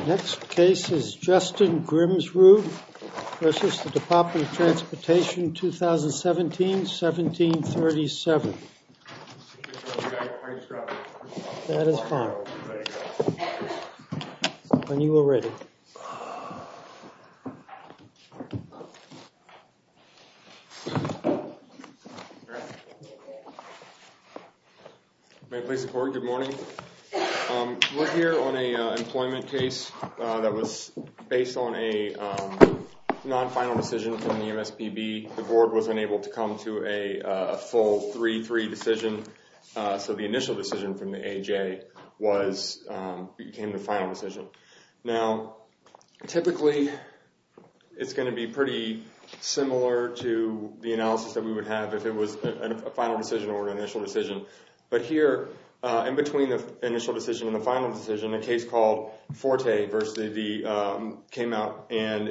Next case is Justin Grimsrud versus the Department of Transportation, 2017-1737. That is fine. When you are ready. May it please the court, good morning. We're here on a employment case that was based on a non-final decision from the MSPB. The board was unable to come to a full 3-3 decision, so the initial decision from the AJ became the final decision. Now, typically, it's going to be pretty similar to the analysis that we would have if it was a final decision or an initial decision. But here, in between the initial decision and the final decision, a case called Forte versus came out, and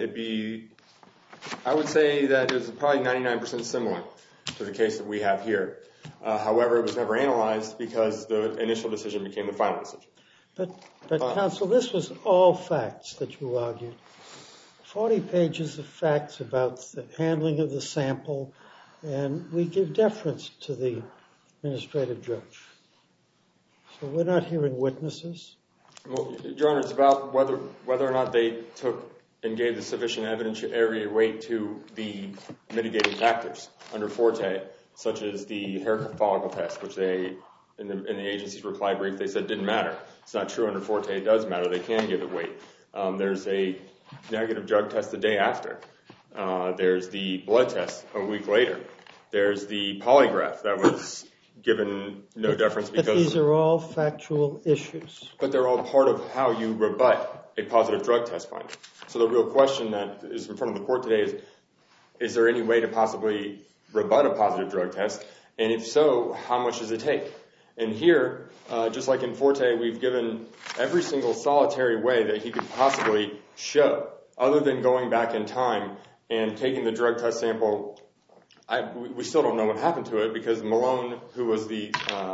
I would say that it was probably 99% similar to the case that we have here. However, it was never analyzed because the initial decision became the final decision. But counsel, this was all facts that you argued. 40 pages of facts about the handling of the sample, and we give deference to the administrative judge. So we're not hearing witnesses. Well, Your Honor, it's about whether or not they took and gave the sufficient evidentiary weight to the mitigating factors under Forte, such as the hair follicle test, which they, in the agency's reply brief, they said didn't matter. It's not true under Forte. It does matter. They can give it weight. There's a negative drug test the day after. There's the blood test a week later. There's the polygraph that was given no deference because... But these are all factual issues. But they're all part of how you rebut a positive drug test finding. So the real question that is in front of the court today is there any way to possibly rebut a positive drug test? And if so, how much does it take? And here, just like in Forte, we've given every single solitary way that he could possibly show, other than going back in time and taking the drug test sample. We still don't know what happened to it because Malone, who was the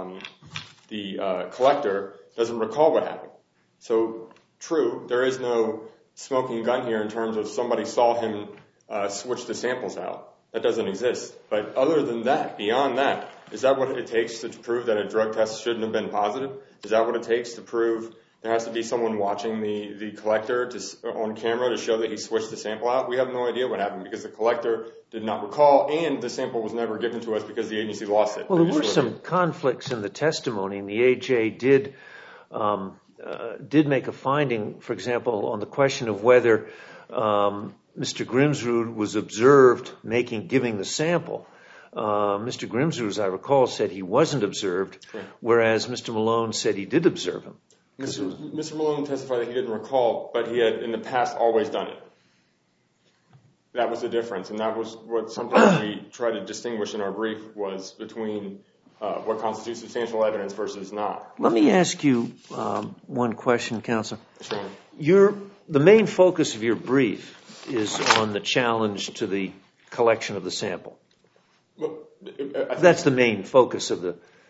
collector, doesn't recall what happened. So, true, there is no smoking gun here in terms of somebody saw him switch the samples out. That doesn't exist. But other than that, beyond that, is that what it takes to prove that a drug test shouldn't have been positive? Is that what it takes to prove there has to be someone watching the collector on camera to show that he switched the sample out? We have no idea what happened because the collector did not recall, and the sample was never given to us because the agency lost it. Well, there were some conflicts in the testimony, and the AJ did make a finding, for example, on the question of whether Mr. Grimsrud was observed giving the sample. Mr. Grimsrud, as I recall, said he wasn't observed, whereas Mr. Malone said he did observe him. Mr. Malone testified that he didn't recall, but he had in the past always done it. That was the difference, and that was what sometimes we try to distinguish in our brief was between what constitutes substantial evidence versus not. Let me ask you one question, Counselor. Sure. The main focus of your brief is on the challenge to the collection of the sample. Well, that's the main focus of the...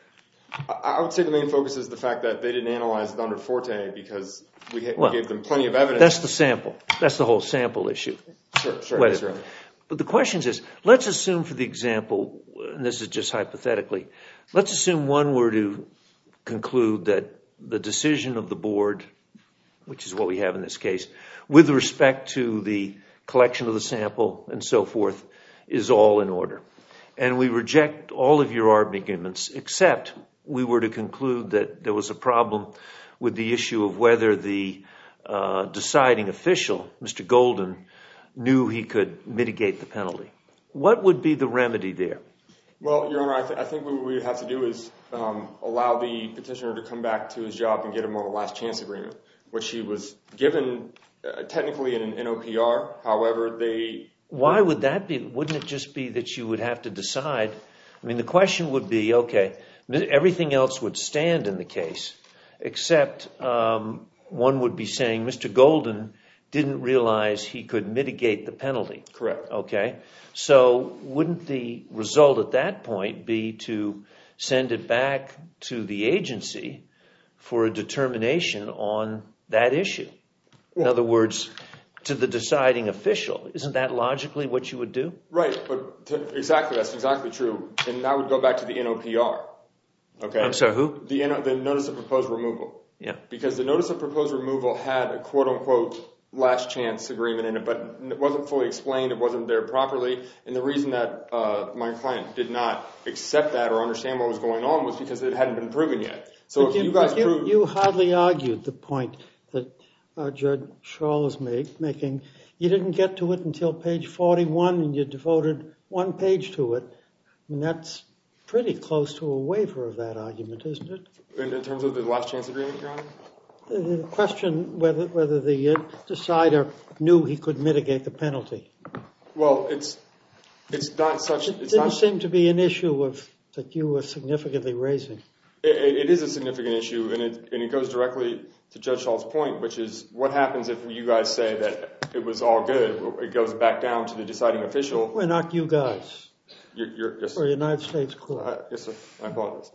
I would say the main focus is the fact that they didn't analyze it under Forte because we gave them plenty of evidence. That's the sample. That's the whole sample issue. Sure, that's right. But the question is, let's assume for the example, and this is just hypothetically, let's assume one were to conclude that the decision of the board, which is what we have in this case, with respect to the collection of the sample and so forth, is all in order. And we reject all of your arguments, except we were to conclude that there was a problem with the issue of whether the deciding official, Mr. Golden, knew he could mitigate the penalty. What would be the remedy there? Well, Your Honor, I think what we would have to do is allow the petitioner to come back to his job and get him on a last chance agreement, which he was given technically in an NOPR. However, Why would that be? Wouldn't it just be that you would have to decide? I mean, the question would be, okay, everything else would stand in the case, except one would be saying Mr. Golden didn't realize he could mitigate the penalty. Correct. Okay. So wouldn't the result at that point be to send it back to the agency for a determination on that issue? In other words, to the deciding official. Isn't that logically what you would do? Right, but exactly, that's exactly true. And that would go back to the NOPR. Okay. I'm sorry, who? The Notice of Proposed Removal. Yeah. Because the Notice of Proposed Removal had a quote-unquote last chance agreement in it, but it wasn't fully explained, it wasn't there properly, and the reason that my client did not accept that or understand what was going on was because it hadn't been proven yet. So if you guys proved... You hardly argued the point that Judge Schall is making. You didn't get to it until page 41, and you devoted one page to it. I mean, that's pretty close to a waiver of that argument, isn't it? In terms of the last chance agreement, Your Honor? The question whether the decider knew he could mitigate the penalty. Well, it's not such... It didn't seem to be an issue that you were significantly raising. It is a significant issue, and it goes directly to Judge Schall's point, which is what happens if you guys say that it was all good? It goes back down to the deciding official. We're not you guys. Yes, or the United States Court. Yes, sir. I apologize.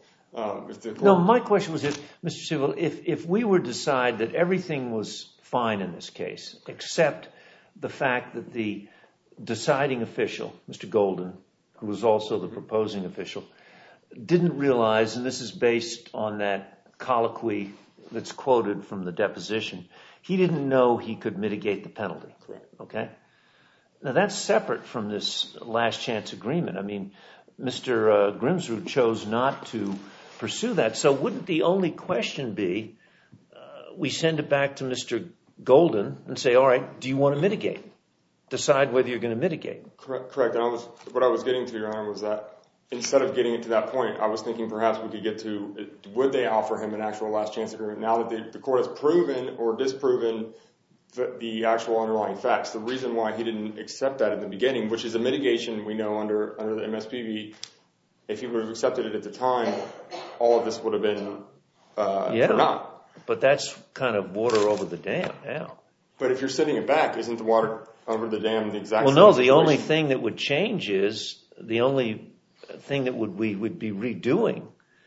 No, my question was, Mr. Sewell, if we were to decide that everything was fine in this case, except the fact that the deciding official, Mr. Golden, who was also the proposing official, didn't realize, and this is based on that colloquy that's quoted from the deposition, he didn't know he could mitigate the penalty. Correct. Okay? Now, that's separate from this last chance agreement. I mean, Mr. Grimsrud chose not to pursue that. So wouldn't the only question be, we send it back to Mr. Golden and say, all right, do you want to mitigate? Decide whether you're going to mitigate. Correct. And what I was getting to, Your Honor, was that instead of getting it to that point, I was thinking perhaps we could get to, would they offer him an actual last chance agreement now that the court has proven or disproven the actual underlying facts? The reason why he didn't accept that in the beginning, which is a mitigation we know under the MSPB, if he would have accepted it at the time, all of this would have been for naught. But that's kind of water over the dam now. But if you're sitting it back, isn't the water over the dam the exact same Well, no, situation? the only thing that would change is, the only thing that we would be redoing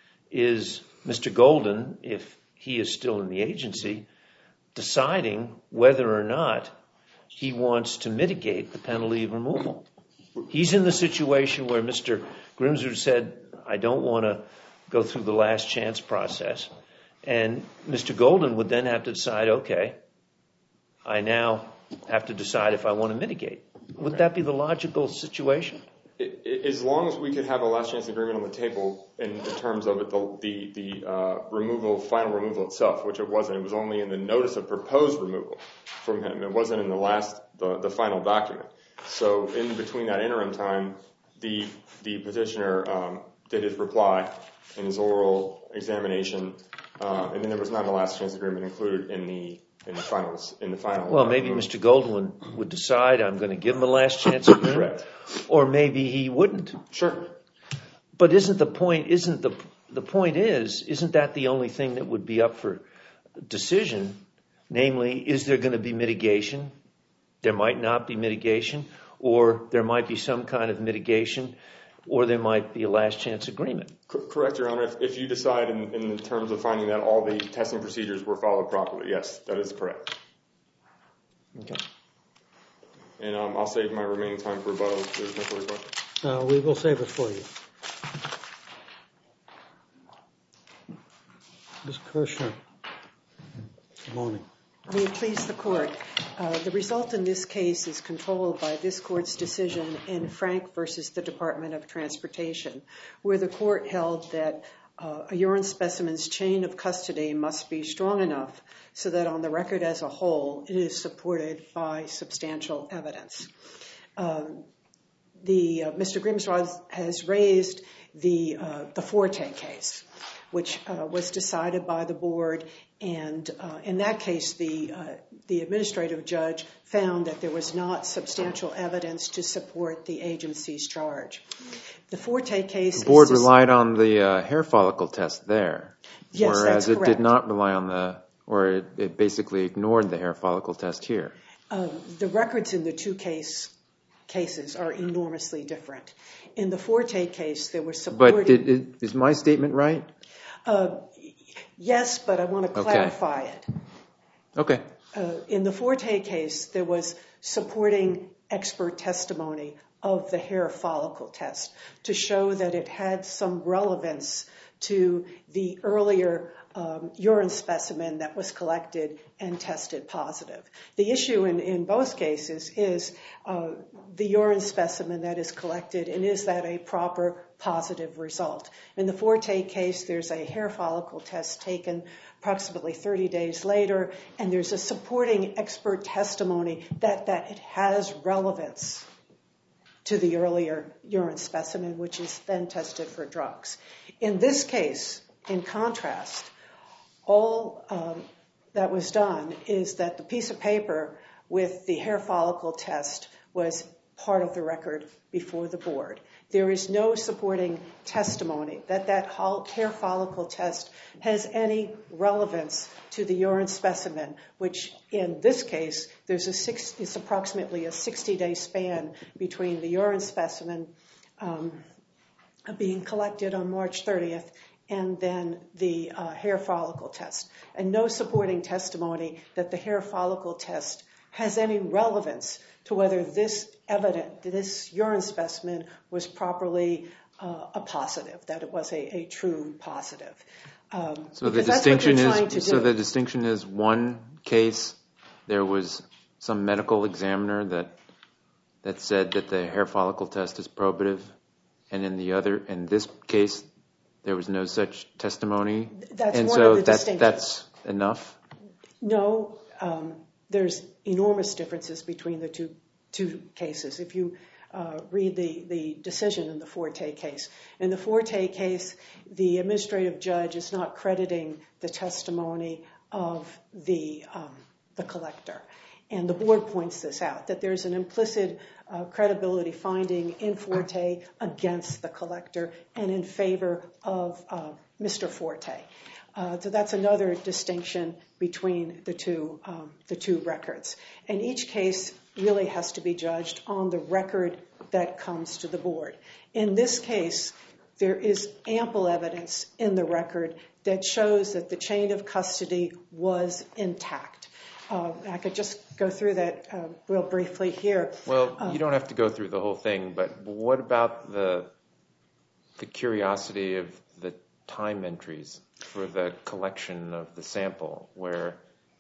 is Mr. Golden, if he is still in the agency, deciding whether or not he wants to mitigate the penalty of removal. He's in the situation where Mr. Grimsrud said, I don't want to go through the last chance process. And Mr. Golden would then have to decide, okay, I now have to decide if I want to mitigate. Would that be the logical situation? As long as we could have a last chance agreement on the table in terms of the removal, final removal itself, which it wasn't. It was only in the notice of proposed removal from him. It wasn't in the final document. So in between that interim time, the petitioner did his reply in his oral examination, and then there was not a last chance agreement included in the final. Well, maybe Mr. Golden would decide I'm going to give him a last chance agreement. Correct. Or maybe he wouldn't. Sure. But isn't that the only thing that would be up for decision? Namely, is there going to be mitigation? There might not be mitigation, or there might be some kind of mitigation, or there might be a last chance agreement. Correct, Your Honor. If you decide in terms of finding that all the testing procedures were followed properly, yes, that is correct. Okay. And I'll save my remaining time for rebuttal. There's no further questions. We will save it for you. Ms. Kirshner. Good morning. May it please the Court. The result in this case is controlled by this Court's decision in Frank versus the Department of Transportation, where the Court held that a urine specimen's chain of custody must be strong enough so that on the record as a whole it is supported by substantial evidence. Mr. Grimsrud has raised the Forte case, which was decided by the Board, and in that case the administrative judge found that there was not substantial evidence to support the agency's charge. The Forte case... The Board relied on the hair follicle test there. Yes, that's correct. Whereas it did not rely on or it basically ignored the hair follicle test here. The records in the two cases are enormously different. In the Forte case, there was supporting... But is my statement right? Yes, but I want to clarify it. Okay. in the Forte case, there was supporting expert testimony of the hair follicle test to show that it had some relevance to the earlier urine specimen that was collected and tested positive. The issue in both cases is the urine specimen that is collected, and is that a proper positive result. In the Forte case, there's a hair follicle test taken approximately 30 days later, and there's a supporting expert testimony that it has relevance to the earlier urine specimen, which is then tested for drugs. In this case, in contrast, all that was done is that the piece of paper with the hair follicle test was part of the record before the board. There is no supporting testimony that hair follicle test has any relevance to the urine specimen, which in this case, it's approximately a 60-day span between the urine specimen being collected on March 30th and then the hair follicle test. And no supporting testimony that the hair follicle test has any relevance to whether this urine specimen was properly a positive, that it was a true positive. So the distinction is one case there was some medical examiner that said that the hair follicle test is probative, and in this case there was no such testimony. That's and one so of the distinctions. That's enough? No, there's enormous differences between the two cases. If you read the decision in the Forte case. In the Forte case, the administrative judge is not crediting the testimony of the collector. And the board points this out, that there's an implicit credibility finding in Forte against the collector and in favor of Mr. Forte. So that's another distinction between the two records. And each case really has to be judged on the record that comes to the board. In this case, there is ample evidence in the record that shows that the chain of custody was intact. I could just go through that real briefly here. Well, you don't have to go through the whole thing, but what about the curiosity of the time entries for the collection of the sample, where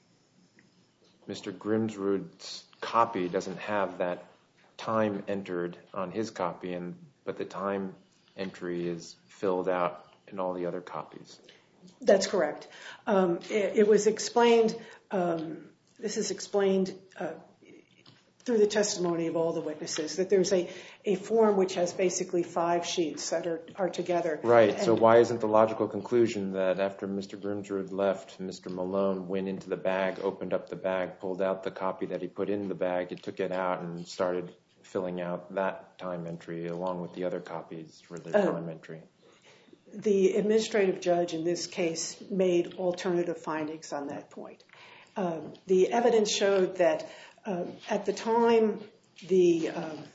Mr. Grimsrud's copy doesn't have that time entered on his copy, but the time entry is filled out in all the other copies? That's correct. It was explained, this is explained through the testimony of all the witnesses, that there's a form which has basically 5 sheets that are together. Right, so why isn't the logical conclusion that after Mr. Grimsrud left, Mr. Malone went into the bag, opened up the bag, pulled out the copy that he put in the bag, and took it out and started filling out that time entry along with the other copies for the time entry? The administrative judge in this case made alternative findings on that point. The evidence showed that at the time the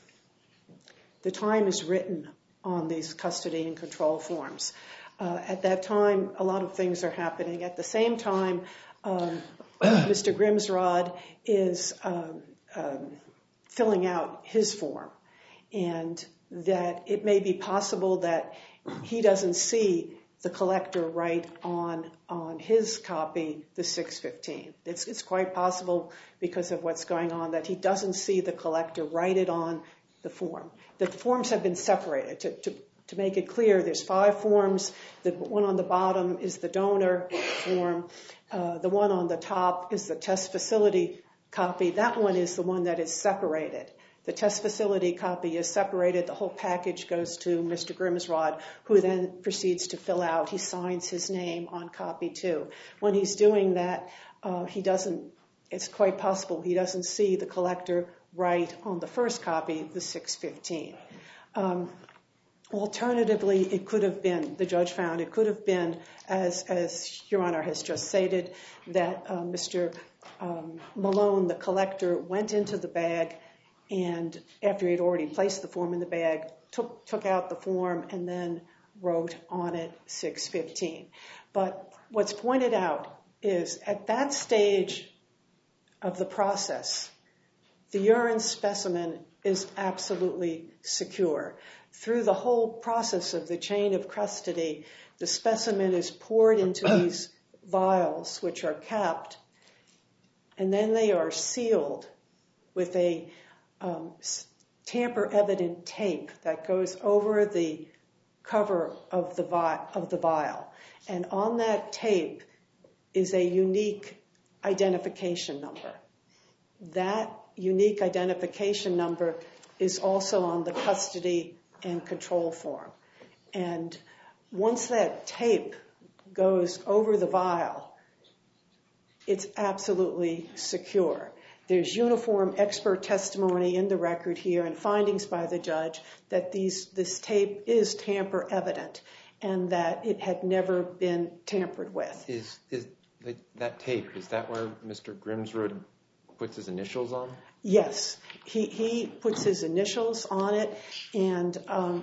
time is written on these custody and control forms. At that time, a lot of things are happening. At the same time, Mr. Grimsrud is filling out his form, and that it may be possible that he doesn't see the collector write on his copy the 615. It's quite possible, because of what's going on, that he doesn't see the collector write it on the form. The forms have been separated. To make it clear, there's 5 forms. The one on the bottom is the donor form. The one on the top is the test facility copy. That one is the one that is separated. The test facility copy is separated. The whole package goes to Mr. Grimsrud, who then proceeds to fill out. He signs his name on copy 2. When he's doing that, it's quite possible he doesn't see the collector write on the first copy the 615. Alternatively, it could have been, the judge found, it could have been, as Your Honor has just stated, that Mr. Malone, the collector, went into the bag, and after he had already placed the form in the bag, took out the form and then wrote on it 615. But what's pointed out is, at that stage of the process, the urine specimen is absolutely secure. Through the whole process of the chain of custody, the specimen is poured into these vials, which are capped, and then they are sealed with a tamper-evident tape that goes over the cover of the vial. And on that tape is a unique identification number. That unique identification number is also on the custody and control form. And once that tape goes over the vial, it's absolutely secure. There's uniform expert testimony in the record here and findings by the judge that this tape is tamper evident and that it had never been tampered with. Is that tape, is that where Mr. Grimsrud puts his initials on? Yes, he puts his initials on it, and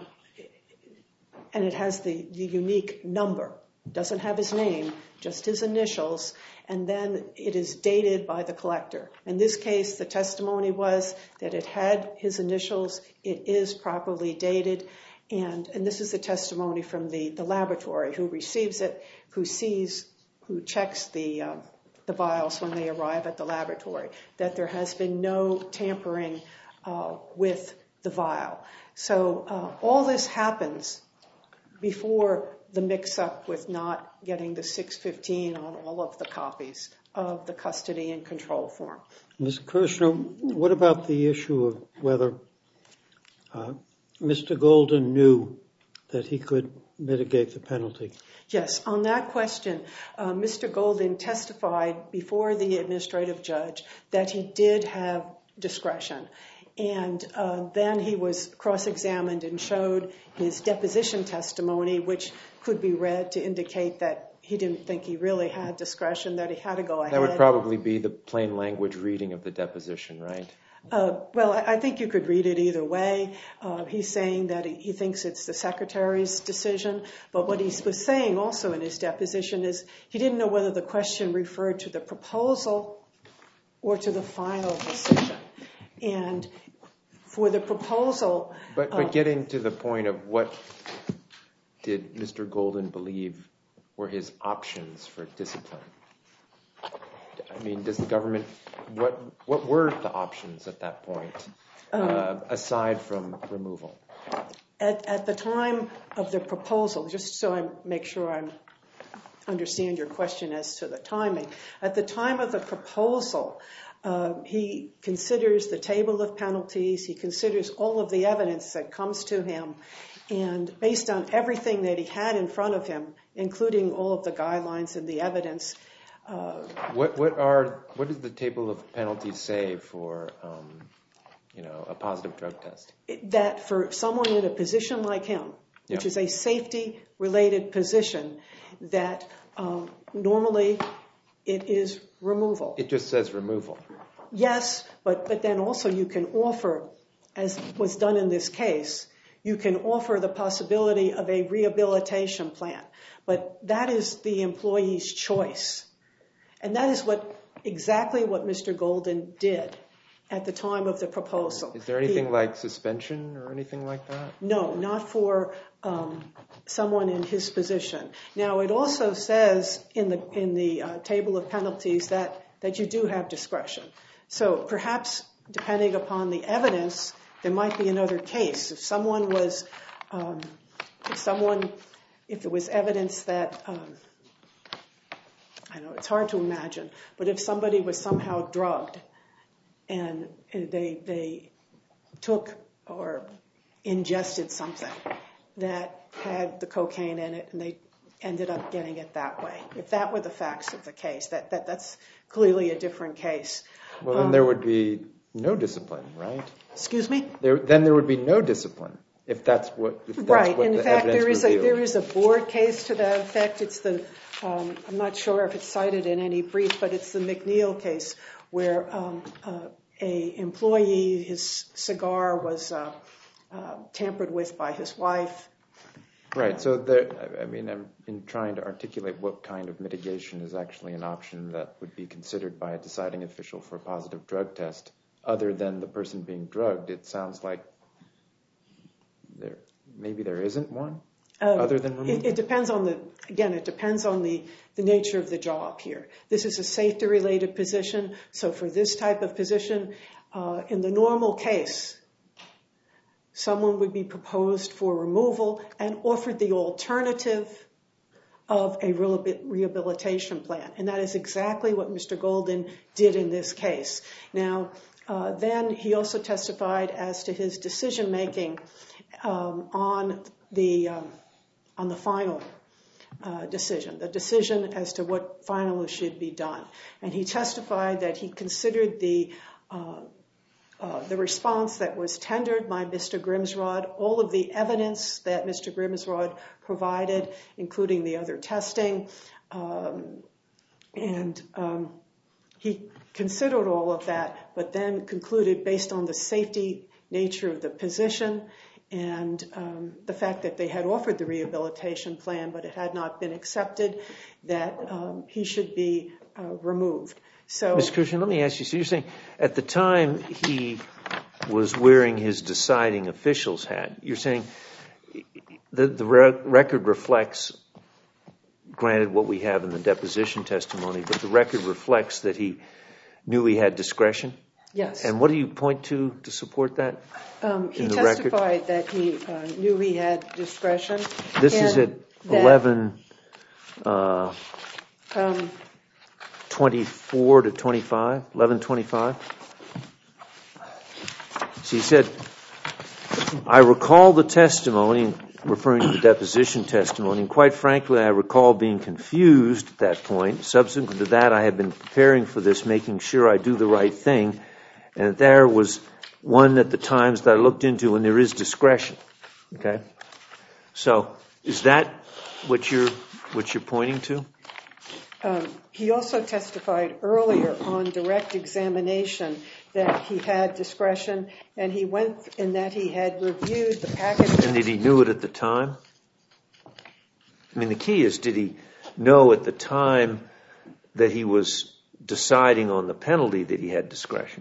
it has the unique number. It doesn't have his name, just his initials, and then it is dated by the collector. In this case, the testimony was that it had his initials, it is properly dated, and this is the testimony from the laboratory who receives it, who checks the vials when they arrive at the laboratory, that there has been no tampering with the vial. So all this happens before the mix-up with not getting the 615 on all of the copies of the custody and control form. Ms. Kirshner, what about the issue of whether Mr. Golden knew that he could mitigate the penalty? Yes, on that question, Mr. Golden testified before the administrative judge that he did have discretion. And then he was cross-examined and showed his deposition testimony, which could be read to indicate that he didn't think he really had discretion, that he had to go ahead. That would probably be the plain language reading of the deposition, right? Well, I think you could read it either way. He's saying that he thinks it's the secretary's decision. But what he was saying also in his deposition is he didn't know whether the question referred to the proposal or to the final decision. And for the proposal... But getting to the point of what did Mr. Golden believe were his options for discipline? I mean, does the government... What were the options at that point, aside from removal? At the time of the proposal, just so I make sure I understand your question as to the timing, at the time of the proposal, he considers the table of penalties, he considers all of the evidence that comes to him, and based on everything that he had in front of him, including all of the guidelines and the evidence... What does the table of penalties say for a positive drug test? That for someone in a position like him, which is a safety-related position, that normally it is removal. It just says removal. Yes, but then also you can offer, as was done in this case, you can offer the possibility of a rehabilitation plan. But that is the employee's choice. And that is exactly what Mr. Golden did at the time of the proposal. Is there anything like suspension or anything like that? No, not for someone in his position. Now, it also says in the table of penalties that you do have discretion. So perhaps, depending upon the evidence, there might be another case. If there was evidence that... I know it's hard to imagine, but if somebody was somehow drugged and they took or ingested something that had the cocaine in it and they ended up getting it that way, if that were the facts of the case, that's clearly a different case. Well, then there would be no discipline, right? Excuse me? Then there would be no discipline. If that's what right. In the fact, evidence there is a board case to that effect. It's I'm not sure if it's cited in any brief, but it's the McNeil case where a employee, his cigar was tampered with by his wife, Right. So I'm in trying to articulate what kind of mitigation is actually an option that would be considered by a deciding official for a positive drug test, other than the person being drugged. It sounds like maybe there isn't one other than removal. It depends on the nature of the job here. This is a safety-related position, so for this type of position, in the normal case, someone would be proposed for removal and offered the alternative of a rehabilitation plan. And that is exactly what Mr. Golden did in this case. Now, then he also testified as to his decision-making on the final decision, the decision as to what finally should be done. And he testified that he considered the response that was tendered by Mr. Grimsrod, all of the evidence that Mr. Grimsrod provided, including the other testing, and he considered all of that, but then concluded, based on the safety nature of the position and the fact that they had offered the rehabilitation plan but it had not been accepted, that he should be removed. So, Ms. Kirshen, let me ask you, so you're saying at the time he was wearing his deciding official's hat, you're saying the record reflects, granted what we have in the deposition testimony, but the record reflects that he knew he had discretion? yes. And what do you point to support that? He testified that he knew he had discretion. This is at 11:24 to 25, 11:25. So he said, I recall the testimony, referring to the deposition testimony, and quite frankly, I recall being confused at that point. Subsequent to that, I had been preparing for this, making sure I do the right thing, and there was one at the times that I looked into, and there is discretion. Okay? So is that what you're pointing to? He also testified earlier on direct examination that he had discretion, and that he had reviewed the package. And did he knew it at the time? I mean, the key is, did he know at the time that he was deciding on the penalty that he had discretion?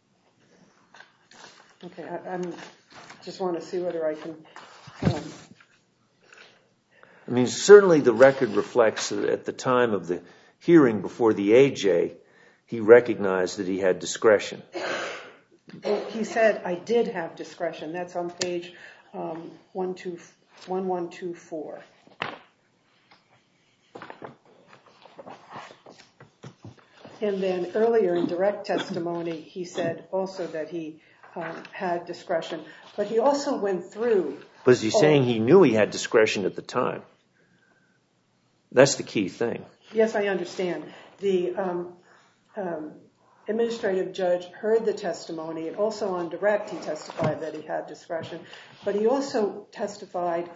Okay, I just want to see whether I can... I mean, certainly the record reflects that at the time of the hearing before the AJ, he recognized that he had discretion. He said, I did have discretion. That's on page 1124. And then earlier in direct testimony, he said also that he had discretion. But he also went through... Was he saying he knew he had discretion at the time? That's the key thing. Yes, I understand. The administrative judge heard the testimony, and also on direct he testified that he had discretion. But he also testified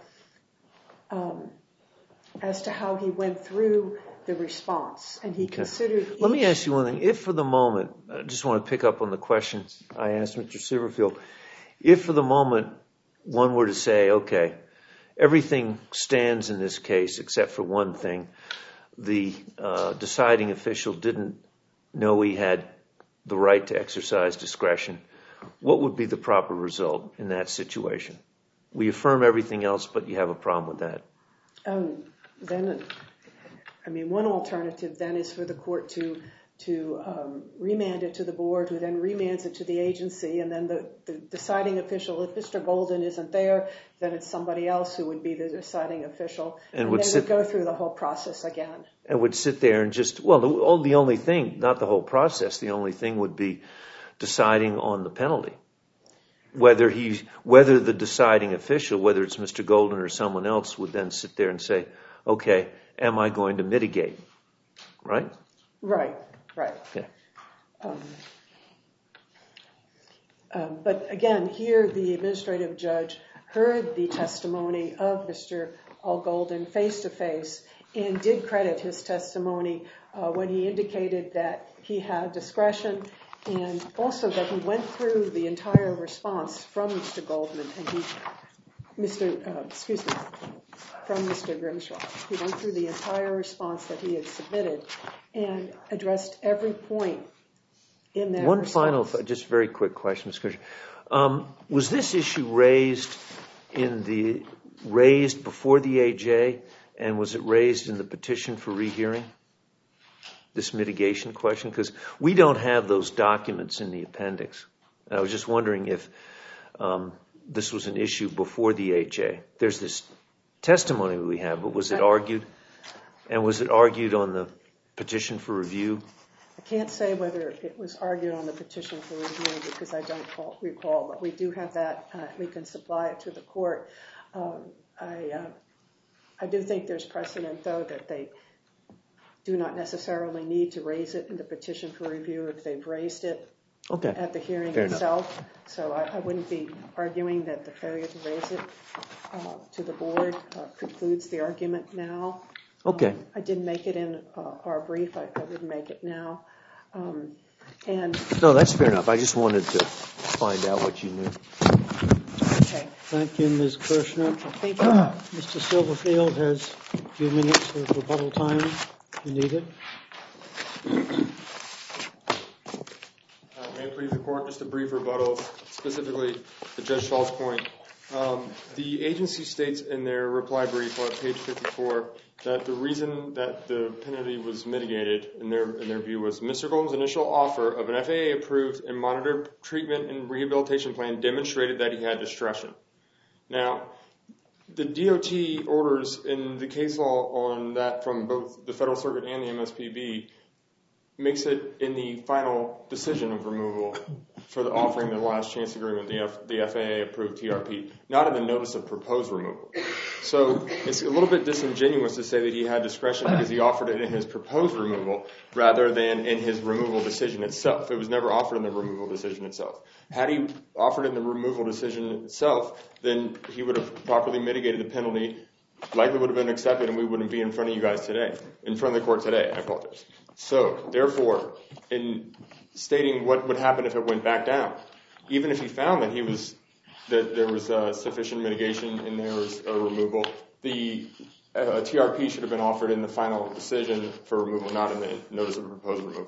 as to how he went through the response, and he considered each... Let me ask you one thing. If for the moment, I just want to pick up on the questions I asked Mr. Silverfield. If for the moment one were to say, okay, everything stands in this case except for one thing, the deciding official didn't know he had the right to exercise discretion, what would be the proper result in that situation? We affirm everything else, but you have a problem with that. One alternative then is for the court to remand it to the board, who then remands it to the agency, and then the deciding official, if Mr. Golden isn't there, then it's somebody else who would be the deciding official, and they would go through the whole process again. And would sit there and just, the only thing, not the whole process, the only thing would be deciding on the penalty. Whether the deciding official, whether it's Mr. Golden or someone else, would then sit there and say, okay, am I going to mitigate? Right? Right. Okay. But again, here the administrative judge heard the testimony of Mr. Golden face-to-face and did credit his testimony when he indicated that he had discretion, and also that he went through the entire response from Mr. Goldman, and from Mr. Grimsroth. He went through the entire response that he had submitted and addressed every point in that One response. final, just very quick question, Mr. Commissioner. Was this issue raised before the AJ, and was it raised in the petition for rehearing? This mitigation question? Because we don't have those documents in the appendix. I was just wondering if this was an issue before the AJ. There's this testimony we have, but was it argued? And was it argued on the petition for review? I can't say whether it was argued on the petition for review because I don't recall, but we do have that. We can supply it to the court. I do think there's precedent, though, that they do not necessarily need to raise it in the petition for review if they've raised it at the hearing itself. So I wouldn't be arguing that the failure to raise it to the board precludes the argument now. Okay. I didn't make it in our brief. I wouldn't make it now. No, that's fair enough. I just wanted to find out what you knew. Okay. Thank you, Ms. Kirshner. Thank you. Mr. Silverfield has a few minutes of rebuttal time if you need it. May it please the court, just a brief rebuttal, specifically to Judge Schall's point. The agency states in their reply brief on page 54 that the reason that the penalty was mitigated, in their view, was Mr. Golden's initial offer of an FAA-approved and monitored treatment and rehabilitation plan demonstrated that he had discretion. Now, the DOT orders in the case law on that from both the Federal Circuit and the MSPB makes it in the final decision of removal for the offering the last chance agreement, the FAA-approved TRP, not in the notice of proposed removal. So it's a little bit disingenuous to say that he had discretion because he offered it in his proposed removal rather than in his removal decision itself. It was never offered in the removal decision itself. Had he offered it in the removal decision itself, then he would have properly mitigated the penalty, likely would have been accepted, and we wouldn't be in front of you guys today, in front of the court today. I apologize. So, therefore, in stating what would happen if it went back down, even if he found that there was sufficient mitigation and there was a removal, the TRP should have been offered in the final decision for removal, not in the notice of proposed removal.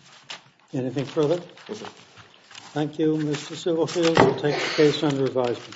Anything further? Yes, sir. Thank you, Mr. Silverfield. We'll take the case under advisement.